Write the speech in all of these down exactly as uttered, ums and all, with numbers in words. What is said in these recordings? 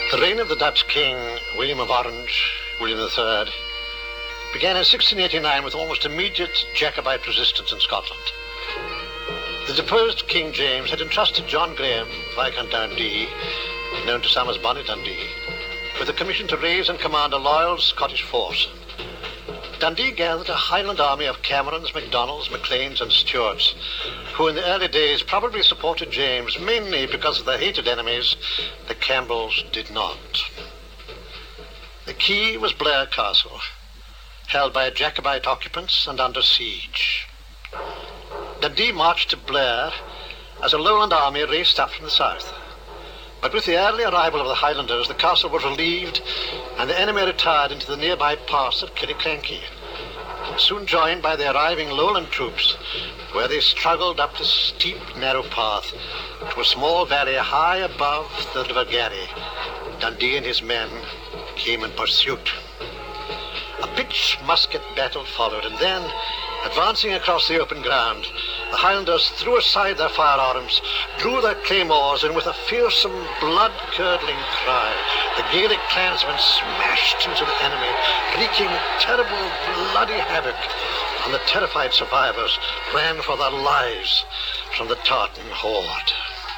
The reign of the Dutch king, William of Orange, William the Third, began in sixteen eighty-nine with almost immediate Jacobite resistance in Scotland. The deposed King James had entrusted John Graham, Viscount Dundee, known to some as Bonnie Dundee, with a commission to raise and command a loyal Scottish force. Dundee gathered a Highland army of Camerons, MacDonalds, Macleans and Stuarts, who in the early days probably supported James, mainly because of their hated enemies. The Campbells did not. The key was Blair Castle, held by Jacobite occupants and under siege. Dundee marched to Blair as a lowland army raced up from the south. But with the early arrival of the Highlanders, the castle was relieved and the enemy retired into the nearby pass of Killiecrankie, soon joined by the arriving lowland troops, where they struggled up the steep, narrow path to a small valley high above the River Garry. Dundee and his men came in pursuit. A pitched musket battle followed, and then, advancing across the open ground, the Highlanders threw aside their firearms, drew their claymores, and with a fearsome, blood-curdling cry, the Gaelic clansmen smashed into the enemy, wreaking terrible, bloody havoc, and the terrified survivors ran for their lives from the tartan horde.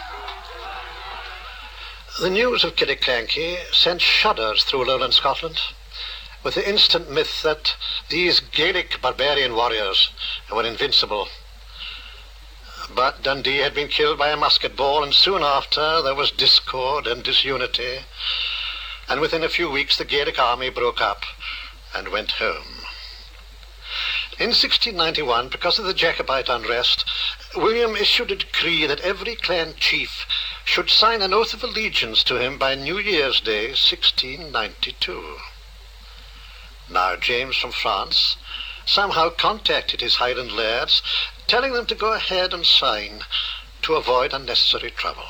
The news of Killiecrankie sent shudders through lowland Scotland, with the instant myth that these Gaelic barbarian warriors were invincible. But Dundee had been killed by a musket ball, and soon after there was discord and disunity, and within a few weeks the Gaelic army broke up and went home. In sixteen ninety-one, because of the Jacobite unrest, William issued a decree that every clan chief should sign an oath of allegiance to him by New Year's Day, sixteen ninety-two. Now James from France somehow contacted his Highland lairds, telling them to go ahead and sign to avoid unnecessary trouble.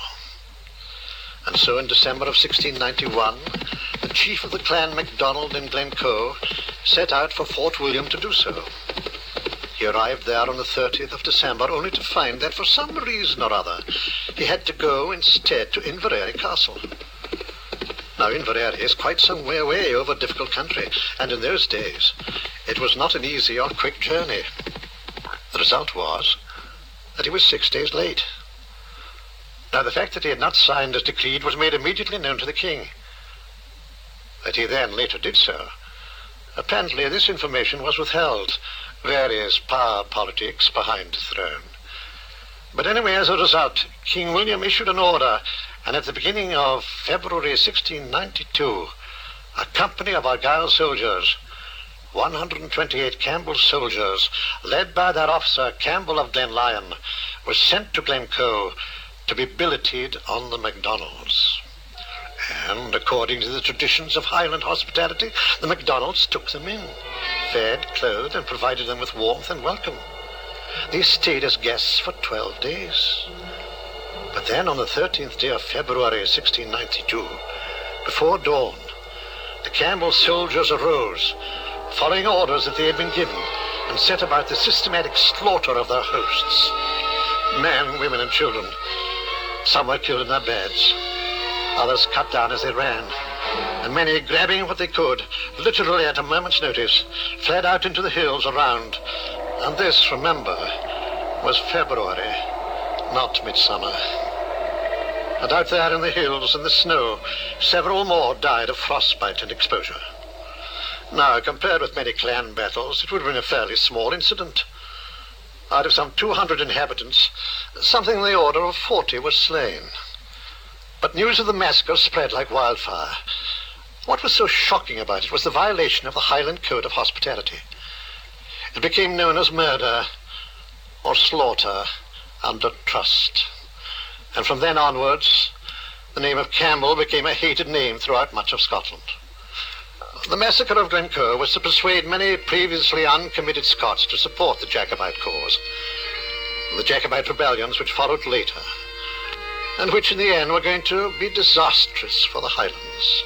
And so in December of sixteen ninety-one, the chief of the clan MacDonald in Glencoe set out for Fort William to do so. He arrived there on the thirtieth of December, only to find that for some reason or other he had to go instead to Inverary Castle. Now, Inverary is quite some way away over difficult country, and in those days it was not an easy or quick journey. The result was that he was six days late. Now, the fact that he had not signed as decreed was made immediately known to the king. That he then later did so. Apparently, this information was withheld. Various power politics behind the throne. But anyway, as a result, King William issued an order, and at the beginning of February sixteen ninety-two, a company of Argyll soldiers, one hundred twenty-eight Campbell soldiers, led by their officer Campbell of Glenlyon, was sent to Glencoe to be billeted on the MacDonalds. And according to the traditions of Highland hospitality, the MacDonalds took them in, fed, clothed, and provided them with warmth and welcome. They stayed as guests for twelve days. But then on the thirteenth day of February sixteen ninety-two, before dawn, the Campbell soldiers arose, following orders that they had been given, and set about the systematic slaughter of their hosts. Men, women, and children. Some were killed in their beds, others cut down as they ran, and many, grabbing what they could, literally at a moment's notice, fled out into the hills around. And this, remember, was February, not midsummer. And out there in the hills in the snow, several more died of frostbite and exposure. Now, compared with many clan battles, it would have been a fairly small incident. Out of some two hundred inhabitants, something in the order of forty were slain. But news of the massacre spread like wildfire. What was so shocking about it was the violation of the Highland Code of Hospitality. It became known as murder or slaughter under trust. And from then onwards, the name of Campbell became a hated name throughout much of Scotland. The massacre of Glencoe was to persuade many previously uncommitted Scots to support the Jacobite cause. The Jacobite rebellions which followed later, and which in the end were going to be disastrous for the Highlands.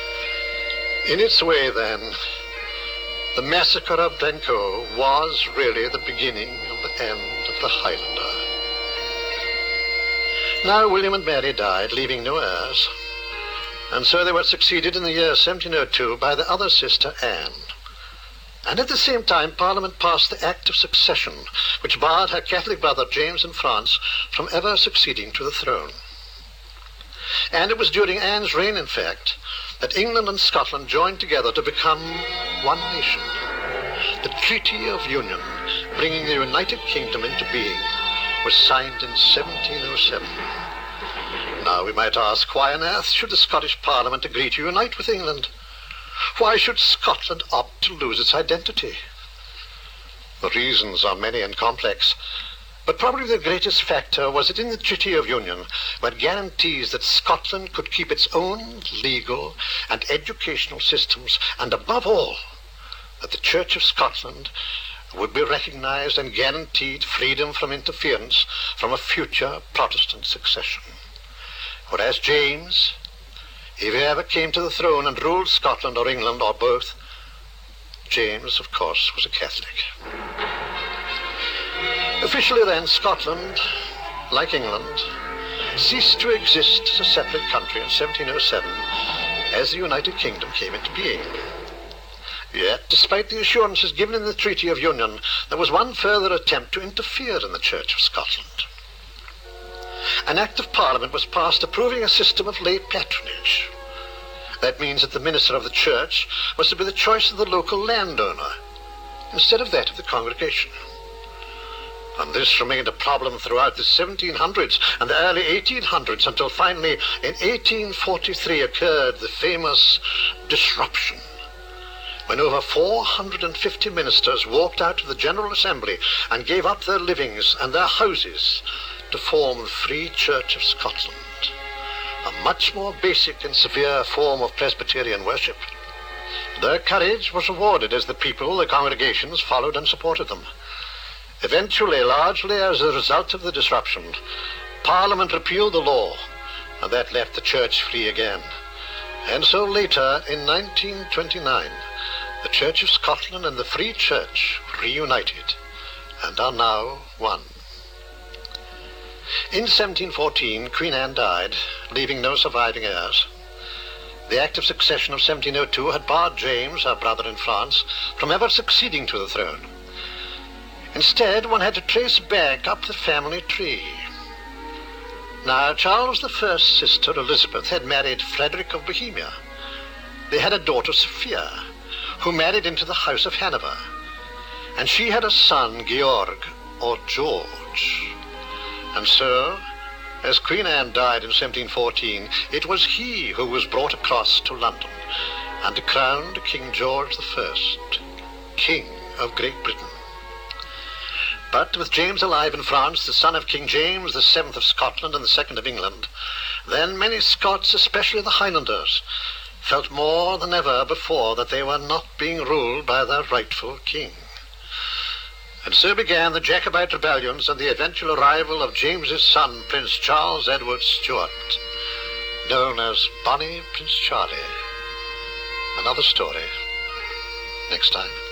In its way, then, the massacre of Glencoe was really the beginning of the end of the Highlander. Now William and Mary died, leaving no heirs. And so they were succeeded in the year seventeen oh two by the other sister, Anne. And at the same time, Parliament passed the Act of Succession, which barred her Catholic brother James in France from ever succeeding to the throne. And it was during Anne's reign, in fact, that England and Scotland joined together to become one nation. The Treaty of Union, bringing the United Kingdom into being, was signed in seventeen oh seven. Now we might ask, why on earth should the Scottish Parliament agree to unite with England? Why should Scotland opt to lose its identity? The reasons are many and complex, but probably the greatest factor was that in the Treaty of Union were guarantees that Scotland could keep its own legal and educational systems, and above all, that the Church of Scotland would be recognized and guaranteed freedom from interference from a future Protestant succession. Whereas James, if he ever came to the throne and ruled Scotland or England or both, James, of course, was a Catholic. Officially then, Scotland, like England, ceased to exist as a separate country in seventeen oh seven as the United Kingdom came into being. Yet, despite the assurances given in the Treaty of Union, there was one further attempt to interfere in the Church of Scotland. An Act of Parliament was passed approving a system of lay patronage. That means that the minister of the church was to be the choice of the local landowner, instead of that of the congregation. And this remained a problem throughout the seventeen hundreds and the early eighteen hundreds, until finally in eighteen forty-three occurred the famous disruption, when over four hundred fifty ministers walked out of the General Assembly and gave up their livings and their houses to form the Free Church of Scotland, a much more basic and severe form of Presbyterian worship. Their courage was rewarded as the people, the congregations, followed and supported them. Eventually, largely as a result of the disruption, Parliament repealed the law, and that left the church free again. And so later, in nineteen twenty-nine, the Church of Scotland and the Free Church reunited and are now one. In seventeen fourteen, Queen Anne died, leaving no surviving heirs. The Act of Succession of seventeen oh two had barred James, her brother in France, from ever succeeding to the throne. Instead, one had to trace back up the family tree. Now, Charles the First's sister, Elizabeth, had married Frederick of Bohemia. They had a daughter, Sophia, who married into the House of Hanover. And she had a son, Georg, or George. And so, as Queen Anne died in seventeen fourteen, it was he who was brought across to London and crowned King George the First, King of Great Britain. But with James alive in France, the son of King James the Seventh of Scotland and the Second of England, then many Scots, especially the Highlanders, felt more than ever before that they were not being ruled by their rightful king. And so began the Jacobite rebellions and the eventual arrival of James's son, Prince Charles Edward Stuart, known as Bonnie Prince Charlie. Another story next time.